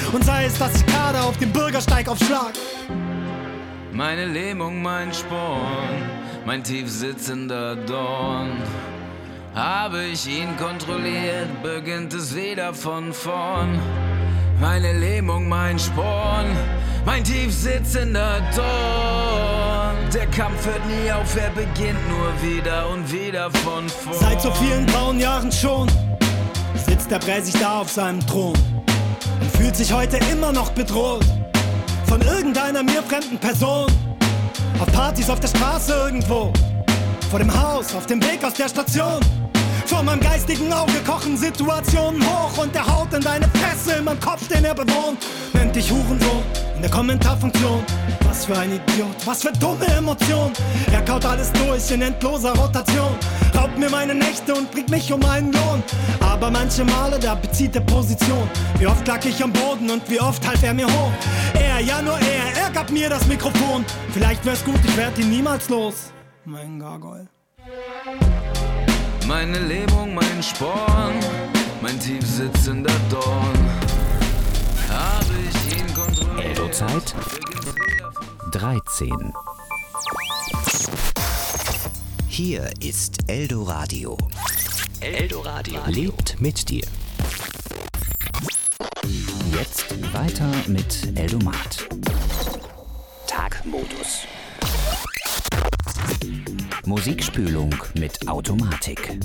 Und sei es, dass ich gerade auf dem Bürgersteig aufschlag. Meine Lähmung, mein Sporn, mein tief sitzender Dorn. Habe ich ihn kontrolliert, beginnt es wieder von vorn. Meine Lähmung, mein Sporn, mein tief sitzender Dorn. Der Kampf hört nie auf, er beginnt nur wieder und wieder von vorn. Seit so vielen grauen Jahren schon sitzt der Präsident da auf seinem Thron und fühlt sich heute immer noch bedroht von irgendeiner mir fremden Person. Auf Partys, auf der Straße irgendwo, vor dem Haus, auf dem Weg aus der Station. Vor meinem geistigen Auge kochen Situationen hoch und er haut in deine Fresse in meinem Kopf, den er bewohnt. Nennt dich Hurensohn in der Kommentarfunktion. Was für ein Idiot, was für dumme Emotion. Er kaut alles durch in endloser Rotation, raubt mir meine Nächte und bringt mich um einen Lohn. Aber manche Male, da bezieht er Position. Wie oft lag ich am Boden und wie oft half er mir hoch. Er, ja nur er gab mir das Mikrofon. Vielleicht wär's gut, ich werd ihn niemals los. Mein Gargoyle. Meine Lähmung, mein Sporn, mein tief sitzender Dorn. Habe ich ihn kontrolliert. Eldo-Zeit 13. Hier ist Eldoradio. Eldoradio lebt mit dir. Jetzt weiter mit Eldomat. Tagmodus. Musikspülung mit Automatik.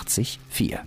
88,4.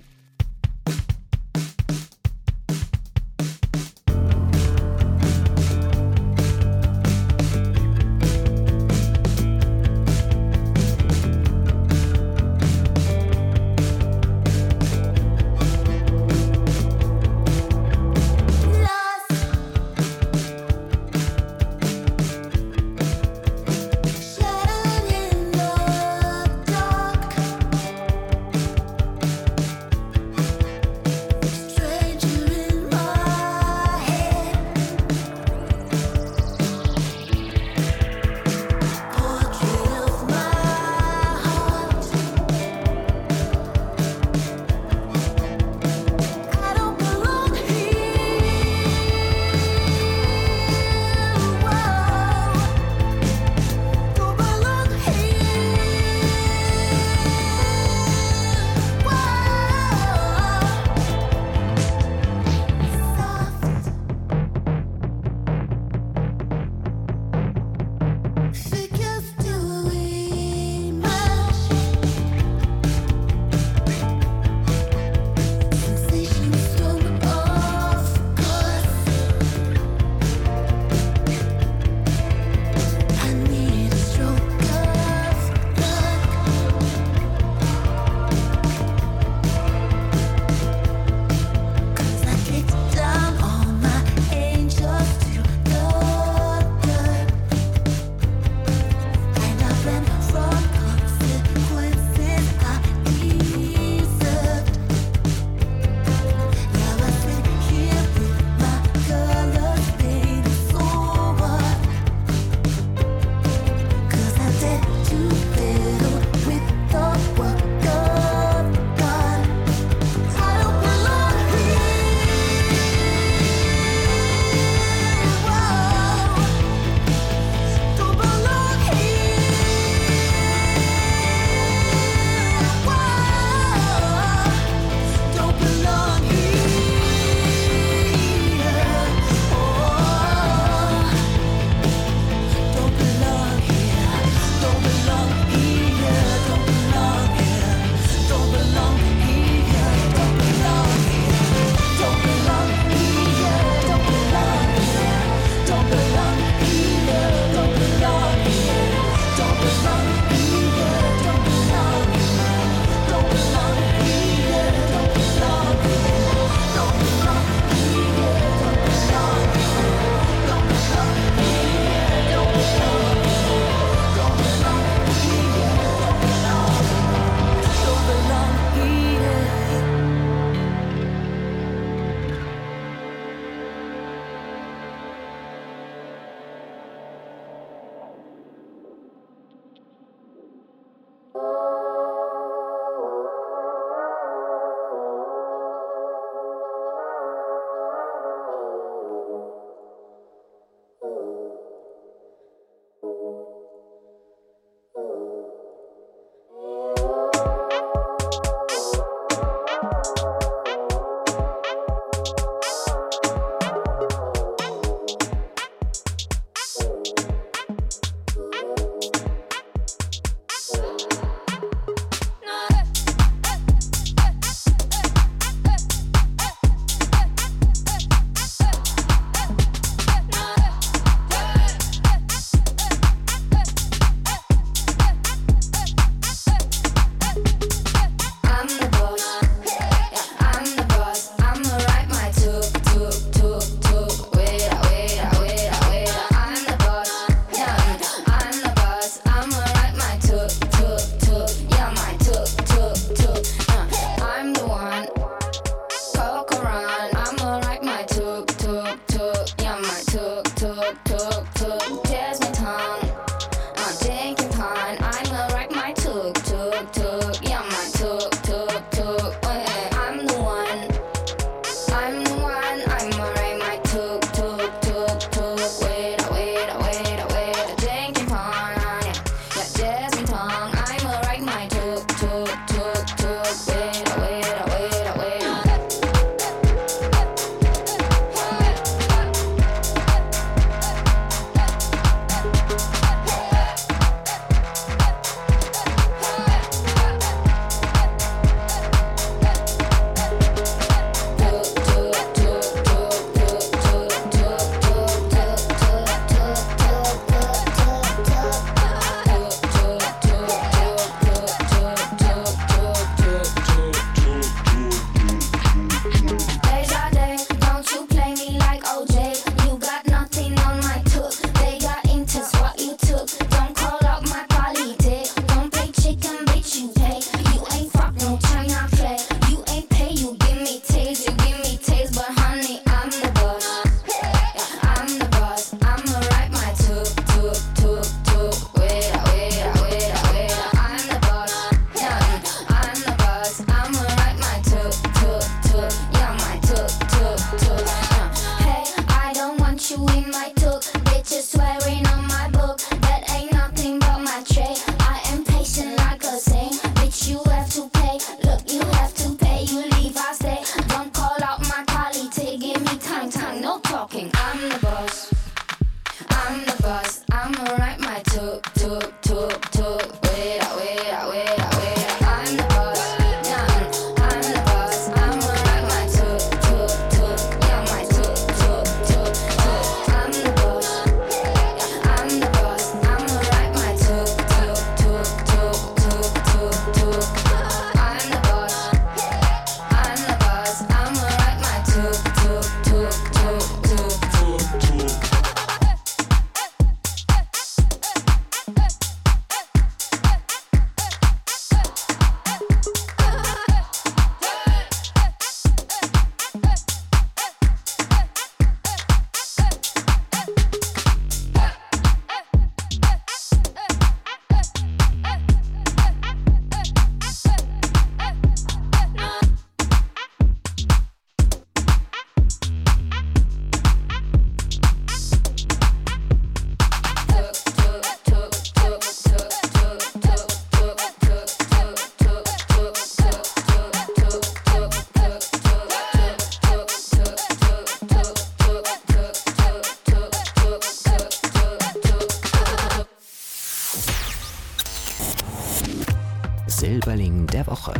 Woche.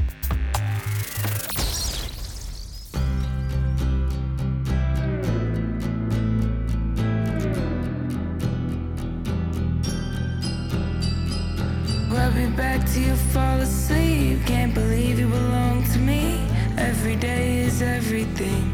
Rub me back till you fall asleep. Can't believe you belong to me. Every day is everything.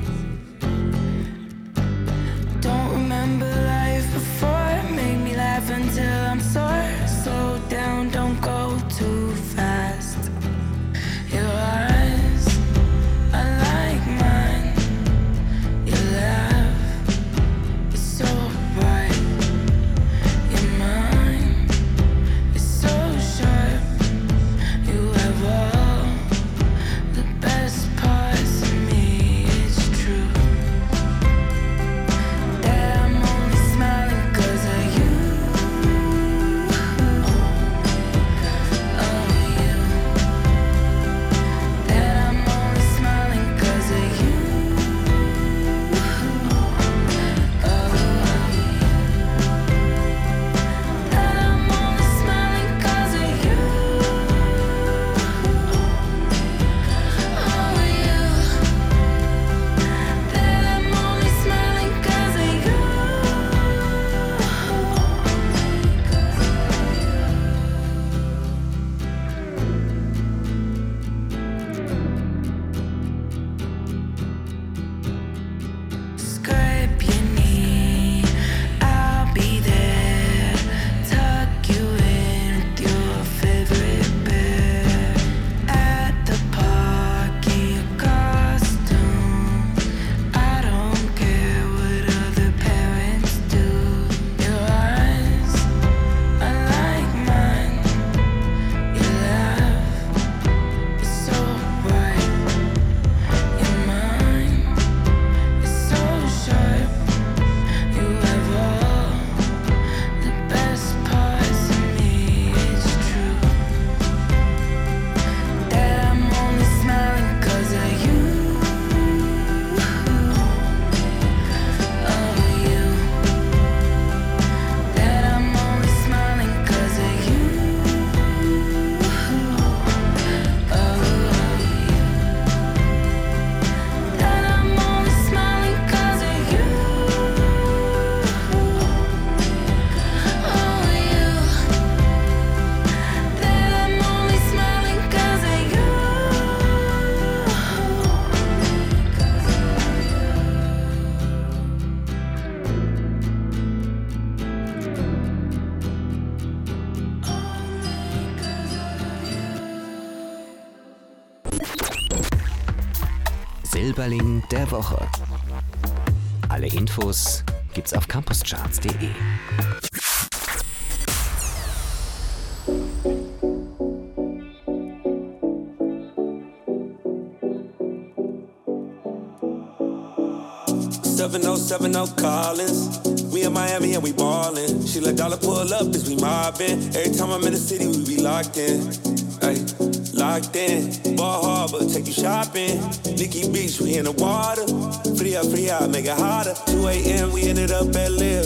Don't remember life before. Make me laugh until I'm sore. Slow down, don't go too fast. Your eyes are like mine. Your laugh is so bright. Your mind is so sharp. You have all the best parts of me. It's true that I'm only smiling 'cause of you. Oh, you. That I'm only smiling 'cause of you. Oh, that I'm only smiling 'cause of you. Oh, you. That I'm only smiling 'cause of you. Scrape your knee, I'll be there. Tuck you in with your favorite bear. At the park in your costume. I don't care what other parents do. Your eyes are like mine. Your laugh is so bright. Your mind is so sharp. You have all the best parts of me. It's true that I'm only smiling 'cause of you. Oh, you. That I'm only smiling 'cause of you. Oh, you. That I'm only smiling 'cause of you. Oh, you. That I'm only smiling 'cause of you. Silberling der Woche. Alle Infos gibt's auf campuscharts.de. Collins. We in Miami and we ballin'. She let dollar pull up as we mobbin'. Every time I'm in the city, we be locked in. Ay, locked in. Ball Harbor, take you shopping. Nikki Beach, we in the water. Free up, make it hotter. 2 a.m. we ended up at Live.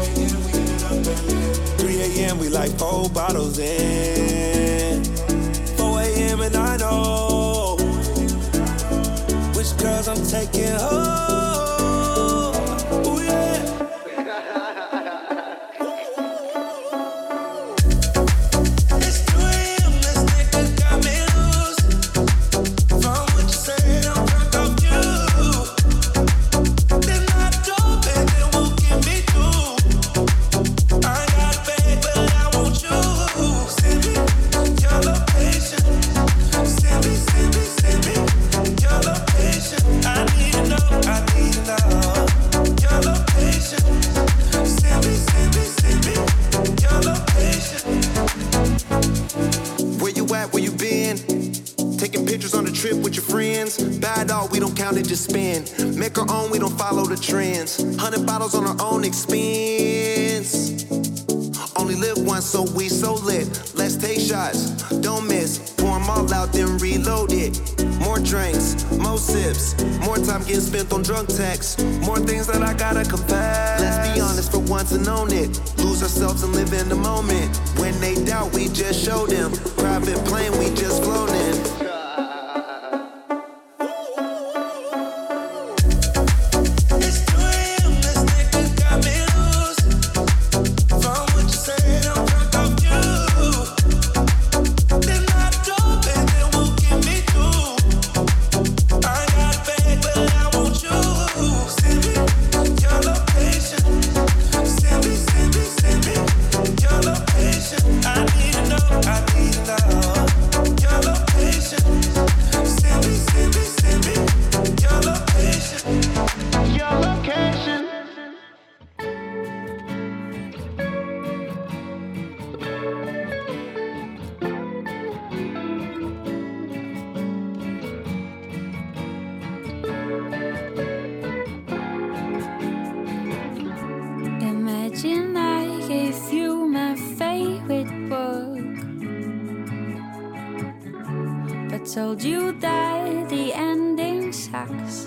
3 a.m. we like 4 bottles in. 4 a.m. and I know which girls I'm taking home. Just spend, make our own, we don't follow the trends. 100 bottles on our own expense. Only live once, so we so lit. Let's take shots, don't miss. Pour them all out, then reload it. More drinks, more sips. More time getting spent on drunk texts. More things that I gotta confess. Let's be honest for once and own it. Lose ourselves and live in the moment. When they doubt, we just show them. Private plane, we just flown in. told you that the ending sucks.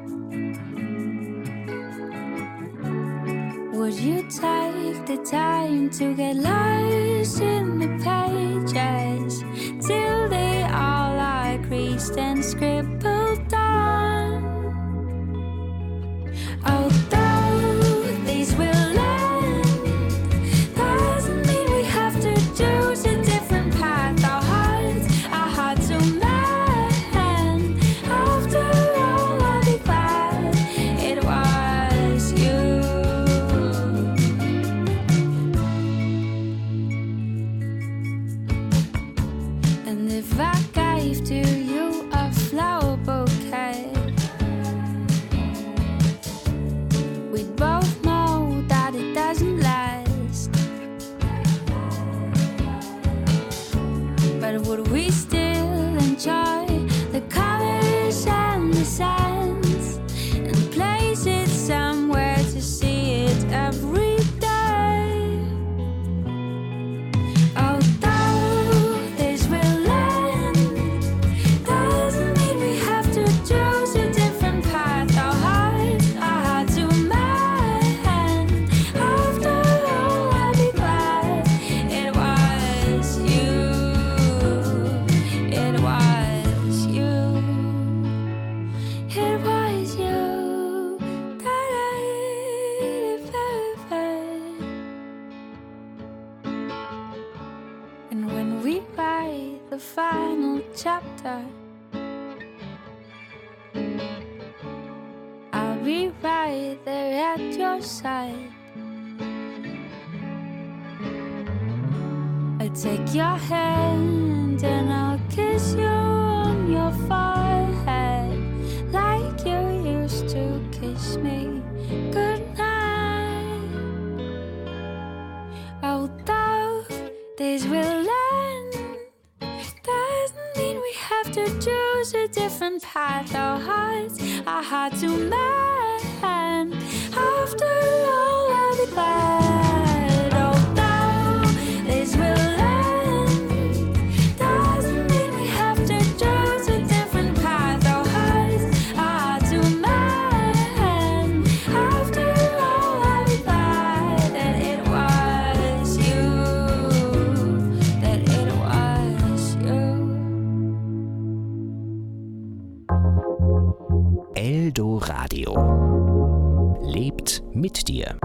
Would you take the time to get lost in the pages till they all are creased and scribbled on? Although these will end, doesn't mean we have to choose a different path. Our hearts are hard to mend. After all, I'll be glad it was you. And if I gave to you a flower bouquet, we'd both know that it doesn't last. But would we still enjoy the colors and the scents and place it somewhere to see it every day? Although this will end, doesn't mean we have to choose a different path. Our hearts are hard to mend. After all, I'll be glad it was you. It was you. It was you. And when we write the final chapter, I'll be right there at your side. I take your hand and I'll kiss you on your forehead like you used to kiss me goodnight. Although this will end, doesn't mean we have to choose a different path. Our hearts are hard to mend. After all, I'll be glad. Although this will end, doesn't mean we have to choose a different path. Our hearts are hard to mend. After all, I'll be glad that it was you. That it was you. Eldo Radio. Lebt mit dir.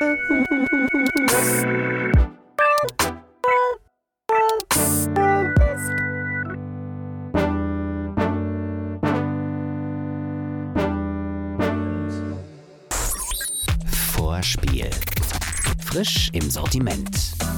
Vorspiel. Frisch im Sortiment.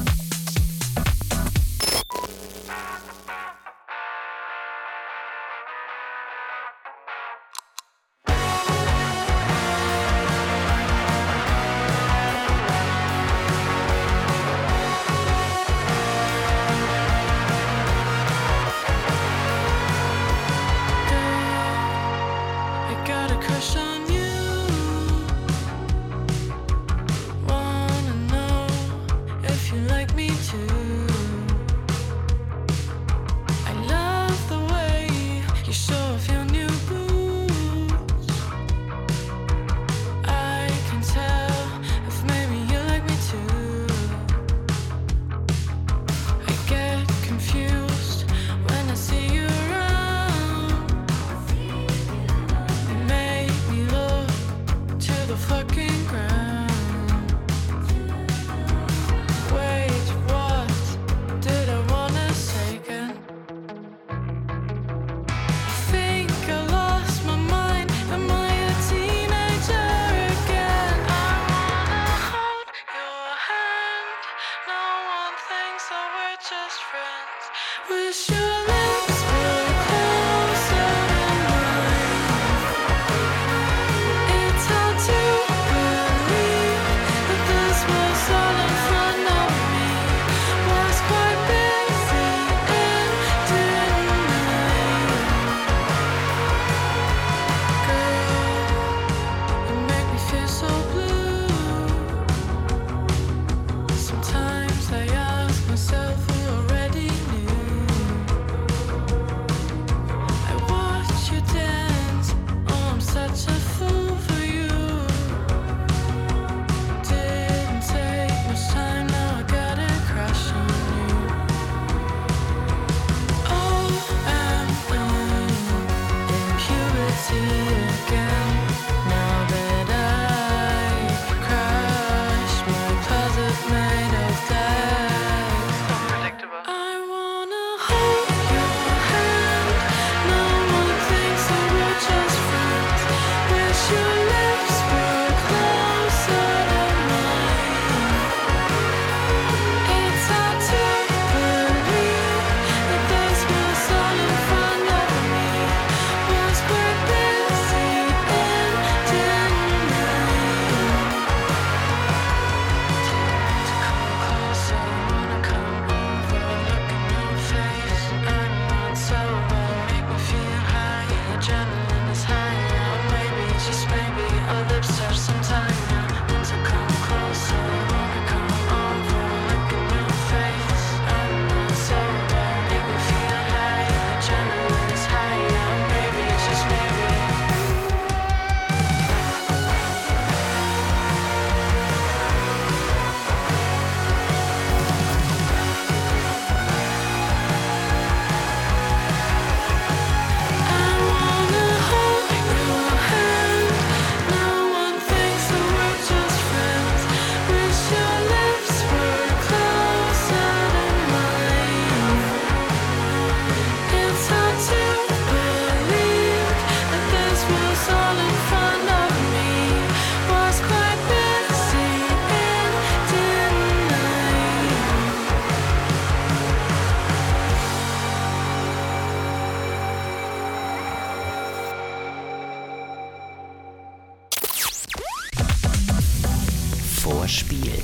Vorspiel.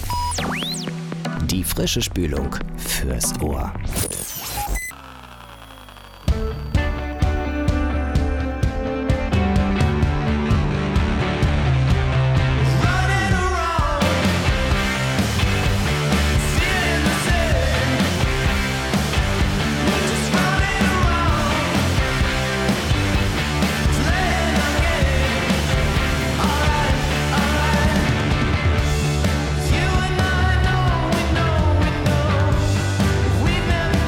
Die frische Spülung fürs Ohr. We've never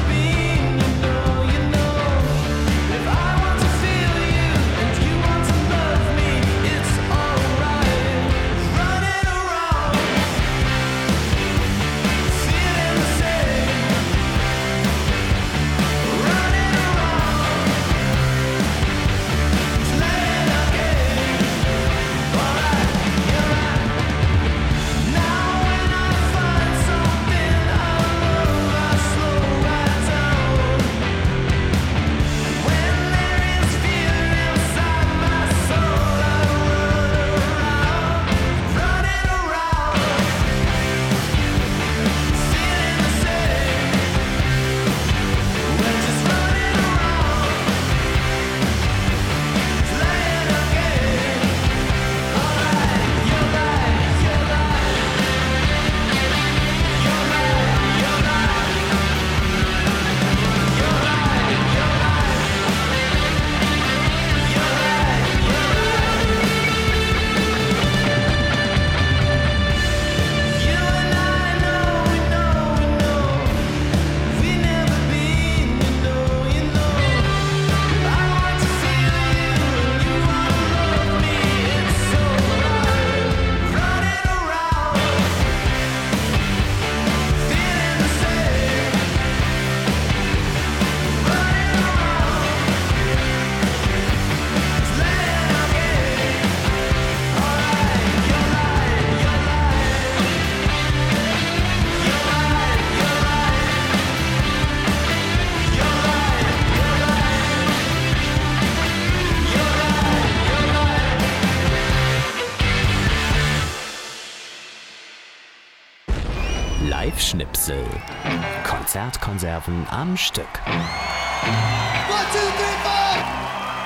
Live-Schnipsel. Konzertkonserven am Stück. 1, 2, 3, 4!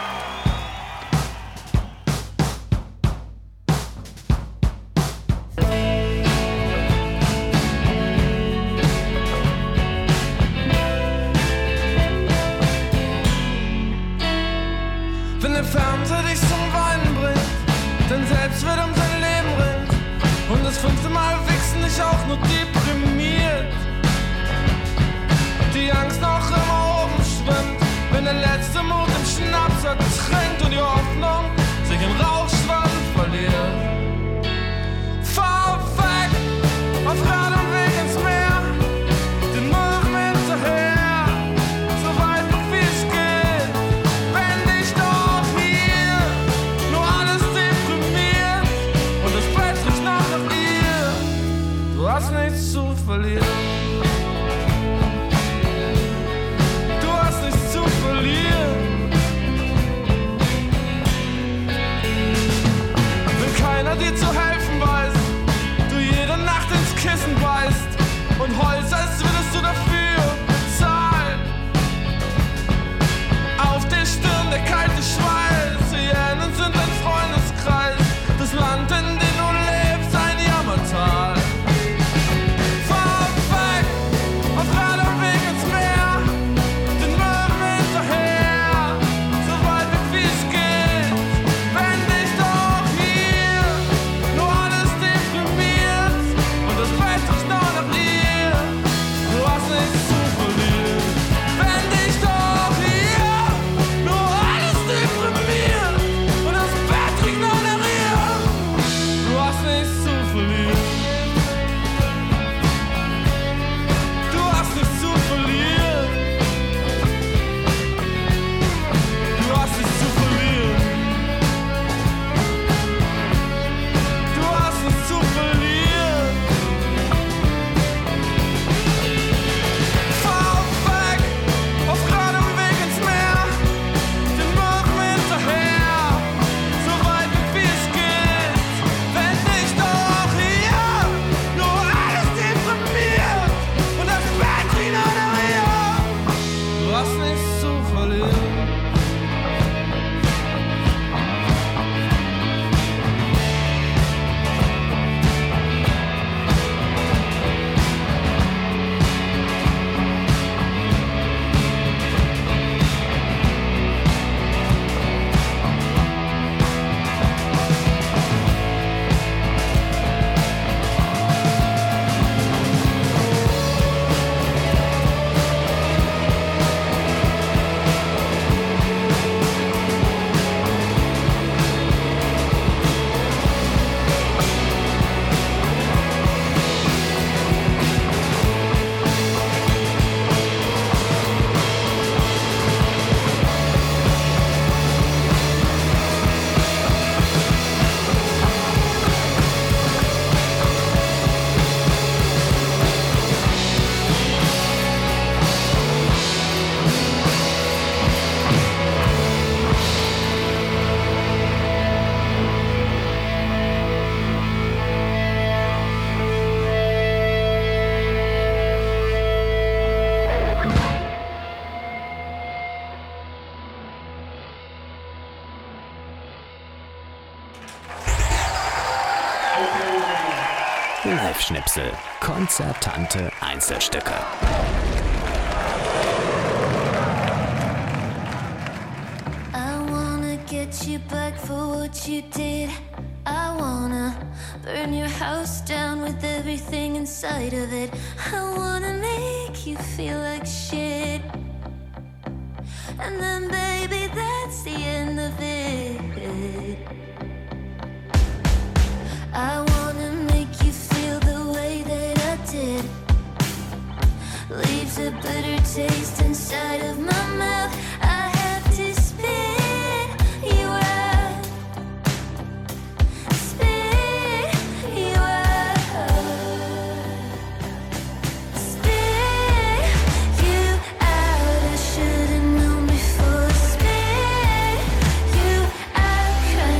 Wenn der Fernseher dich zum Weinen bringt, dein Selbstwert um sein Leben ringt und das 5. Mal Wichsen dich auch nur deprimiert, die Angst noch immer oben schwimmt, wenn der letzte Mut im Schnaps ertrinkt und die Hoffnung sich in Rauchschwamm verliert. Fahr weg auf Rad und Weg ins Meer, den Morgen hinterher, so weit weg wie es geht. Wenn dich doch hier nur alles deprimiert und das Bett riecht nach ihr, du hast nichts zu verlieren. Du hast nichts zu verlieren. Wenn keiner dir zu helfen weiß, du jede Nacht ins Kissen beißt und heulst, als würdest du dafür zahlen. Auf der Stirn der kalte Schweiß, Hyänen sind ein Freundeskreis, das Land, in dem du lebst, ein Jammertal. Fahr weg auf Rad und Weg ins Meer, den Möwen hinterher, so weit weg wie es geht. Wenn dich doch hier nur alles deprimiert und das Bett riecht nur nach ihr, du hast nichts zu verlieren. Wenn dich doch hier nur alles deprimiert und das Bett riecht nur nach ihr, du hast nichts zu verlieren. Du hast nichts zu verlieren. Du hast nichts zu verlieren. Du hast nichts zu verlieren. Fahr weg auf geradem Weg ins Meer, den Morgen hinterher, so weit weg wie es geht. Wenn dich doch hier nur alles deprimiert und das Bett riecht nach ihr, du hast nichts zu verlieren. Live-Schnipsel. Konzertante Einzelstücke. I wanna get you back for what you did. I wanna burn your house down with everything inside of it. I wanna make you feel like shit. And then baby, that's the end of it. I wanna make you feel the way that I did. Leaves a bitter taste inside of my mouth. I have to spit you out. Spit you out. Spit you out. I should've known before. Spit you out.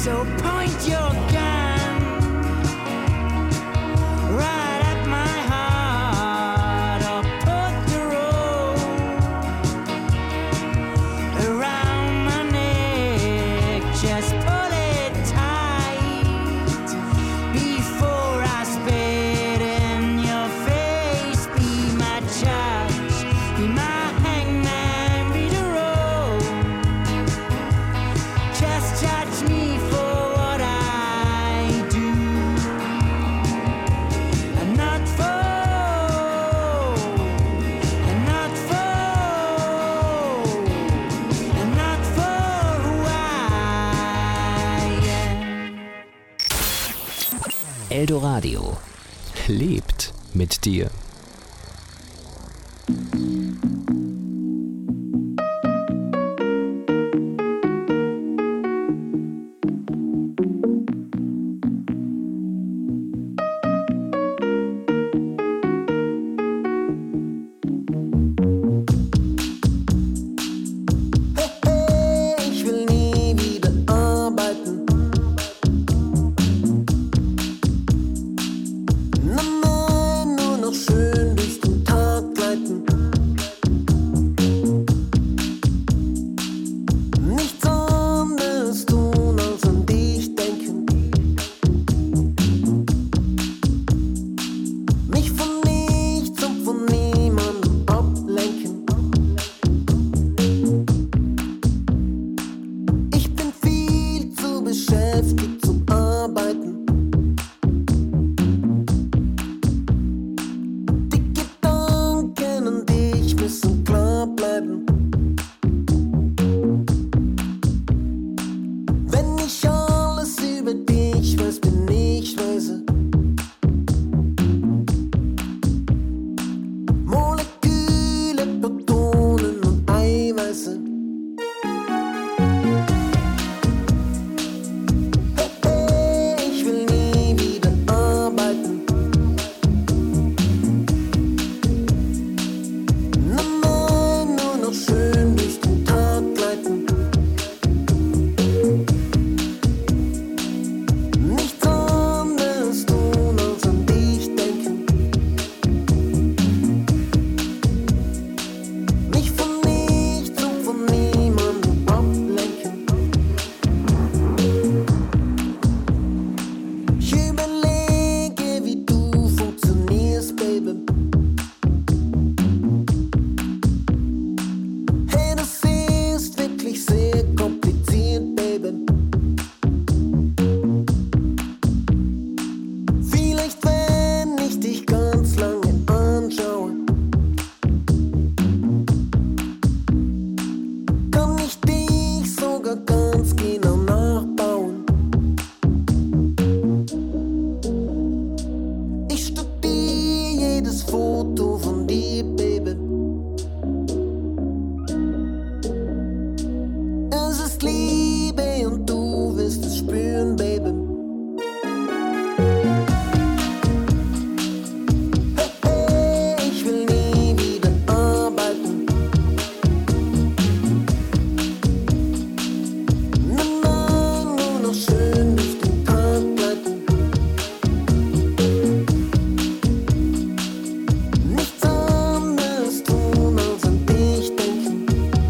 So point your gun right at my heart, or put the rope around my neck. Just pull it tight before I spit in your face. Be my judge, be my hangman, be the rope. Just judge me for what I do, and not for, and not for, and not for who I am. Eldoradio lebt mit dir. Ich will nie wieder arbeiten. Nein, nur noch schön durch den Tag gleiten. Nichts anderes tun als an dich denken. Mich von nichts und von niemandem ablenken. Ich bin viel zu beschäftigt zum Arbeiten. Die Gedanken an dich müssen klar bleiben. Wenn ich alles über dich weiß, bin ich weise. Moleküle, Protonen und Eiweiße. Ich will nie wieder arbeiten. Nein, nur noch schön durch den Tag gleiten. Nichts anderes tun als an dich denken. Mich von nichts und von niemandem ablenken. Ich überlege, wie du funktionierst, Baby. Hey, das ist wirklich sehr kompliziert, Baby. Vielleicht, wenn ich dich ganz lange anschaue, kann ich dich sogar ganz genau nachbauen. Ich studiere jedes Foto von dir, Baby. Es ist Liebe und du wirst es spüren, Baby. Ich will nie wieder arbeiten. Nein, nur noch schön durch den Tag gleiten. Nichts anderes tun als an dich denken.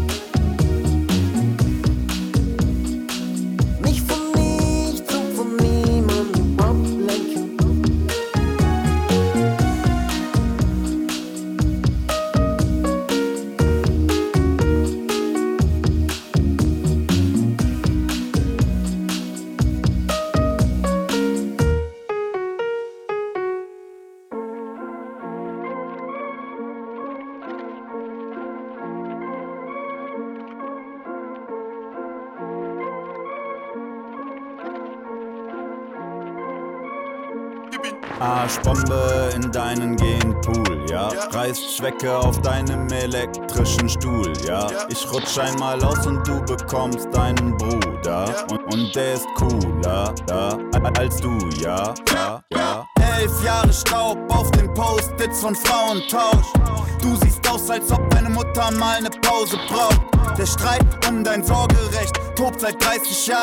Mich von nichts und von niemandem ablenken. Arschbombe in deinen Genpool, ja. Reißt Schwecke auf deinem elektrischen Stuhl, ja. Ich rutsch einmal aus und du bekommst deinen Bruder. Und der ist cooler, ja, als du, ja, ja, ja. 11 Jahre Staub auf den Post-its von Frauentausch. Du siehst aus, als ob deine Mutter mal ne Pause braucht. Der Streit um dein Sorgerecht tobt seit 30 Jahren.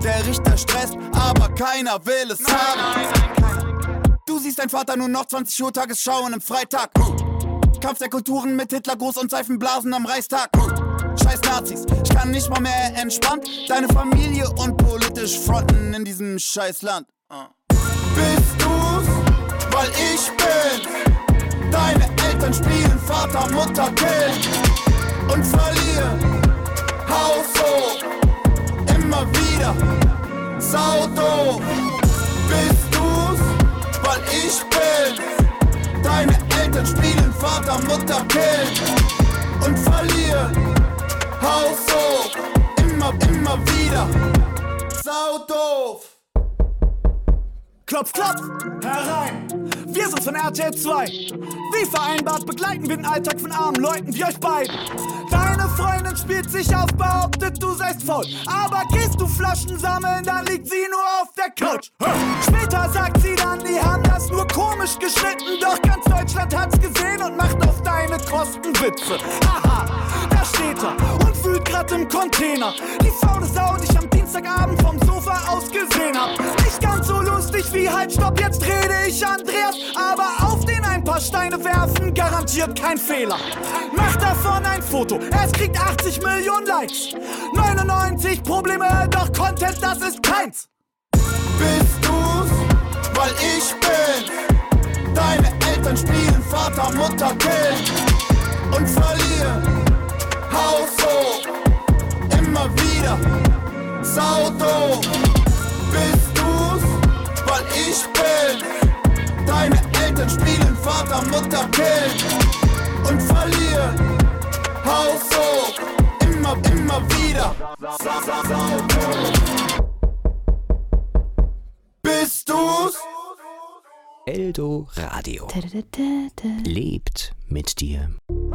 Der Richter stresst, aber keiner will es haben. Du siehst dein Vater nur noch 20 Uhr Tagesschau an einem Freitag. Kampf der Kulturen mit Hitlergruß und Seifenblasen am Reichstag. Scheiß Nazis, ich kann nicht mal mehr entspannt deine Familie und politisch fronten in diesem scheiß Land. Bist du's, weil ich bin? Deine Eltern spielen Vater, Mutter, Kind und verlieren. Haus hoch, immer wieder, saudoof. Bist du's, weil ich bin? Deine Eltern spielen Vater, Mutter, Kind und verlieren. Haus hoch, immer wieder, saudoof. Klopf, klopf, herein, wir sind von RTL 2. Wie vereinbart begleiten wir den Alltag von armen Leuten wie euch beiden. Deine Freundin spielt sich auf, behauptet du seist faul. Aber gehst du Flaschen sammeln, dann liegt sie nur auf der Couch. Später sagt sie dann, die haben das nur komisch geschnitten. Doch ganz Deutschland hat's gesehen und macht auf deine Kosten Witze. Haha, da steht er und fühlt grad im Container. Die faule Sau, die ich am Dienstagabend vom Sofa aus gesehen hab. Nicht ganz so lustig wie halt, stopp, jetzt rede ich Andreas. Aber auf den ein paar Steine werfen, garantiert kein Fehler. Mach davon ein Foto, es kriegt 80 Millionen Likes. 99 Probleme, doch Content, das ist keins. Bist du's, weil ich bin? Deine Eltern spielen Vater, Mutter, Kind und verlieren. Haus hoch, immer wieder, saudoof. Bist du's, weil ich bin? Deine Eltern spielen Vater, Mutter, Kind und verlieren. Haus hoch, immer wieder, saudoof. Bist du's? Eldo Radio. Lebt mit dir.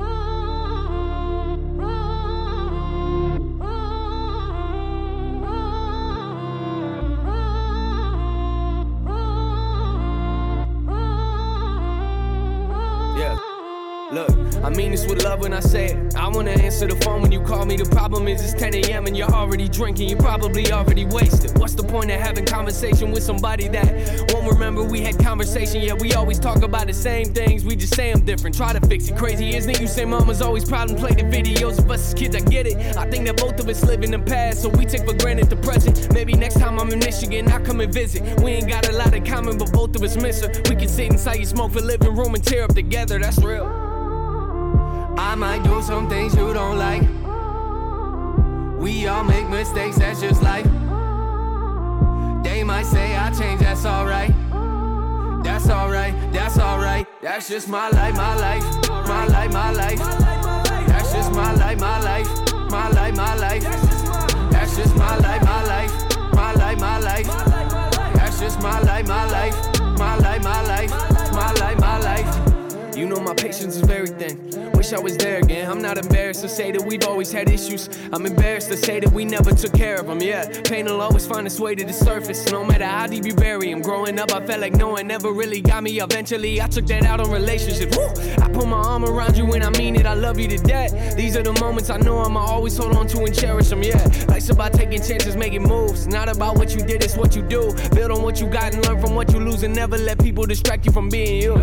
Look, I mean this with love when I say it. I wanna answer the phone when you call me. The problem is it's 10 a.m. and you're already drinking. You're probably already wasted. What's the point of having conversation with somebody that won't remember we had conversation? Yeah, we always talk about the same things, we just say them different. Try to fix it, crazy isn't it? You say mama's always proud and play the videos of us as kids, I get it. I think that both of us live in the past, so we take for granted the present. Maybe next time I'm in Michigan, I'll come and visit. We ain't got a lot in common, but both of us miss her. We can sit inside your smoke for living room and tear up together, that's real. I might do some things you don't like. We all make mistakes, that's just life. They might say I change, that's alright. That's alright, that's alright. That's just my life, my life. My life, my life. That's just my life, my life. My life, my life. That's just my life, my life. My life, my life. That's just my life, my life. My life, my life. My life, my life. You know my patience is very thin. Wish I was there again. I'm not embarrassed to say that we've always had issues. I'm embarrassed to say that we never took care of them. Yeah, pain will always find its way to the surface, no matter how deep you bury them. Growing up, I felt like no one never really got me. Eventually, I took that out on relationships. Woo! I put my arm around you and I mean it. I love you to death. These are the moments I know I'ma always hold on to and cherish them. Yeah, life's about taking chances, making moves. Not about what you did, it's what you do. Build on what you got and learn from what you lose, and never let people distract you from being you.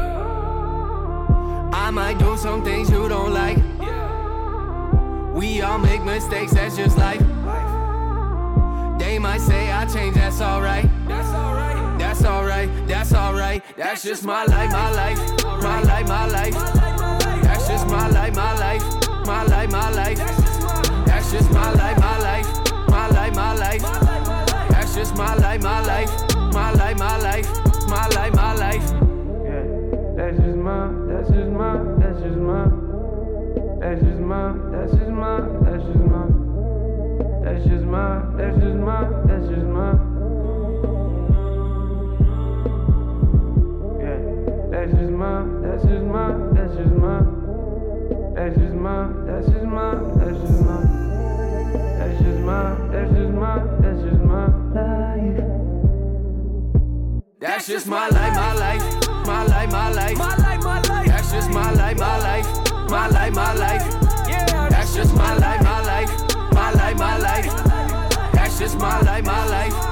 I might do some things you don't like. We all make mistakes, that's just life. They might say I change, that's alright. That's alright, that's alright, that's alright. That's just my life, my life. My life, my life. That's just my life, my life. My life, my life. That's just my life, my life. My life, my life. That's just my life, my life. My life, my life. My life, my life. That's just my, that's just my, that's just my, that's just my, that's just my, that's just my, that's just my, that's just my, that's just my. Yeah, that's just my, that's just my, that's just my, that's just my, that's just my, that's just my, that's just my, that's just my, that's just my life. That's just my life, my life. My life, my life. My life, my life. That's just my life, my life. My life, my life. Yeah, that's just my life, my life. My life, my life. That's just my life, my life.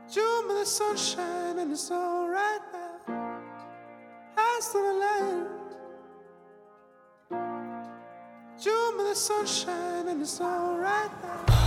Show me the sunshine and it's alright now. Eyes to the land. Show me the sunshine and it's alright now.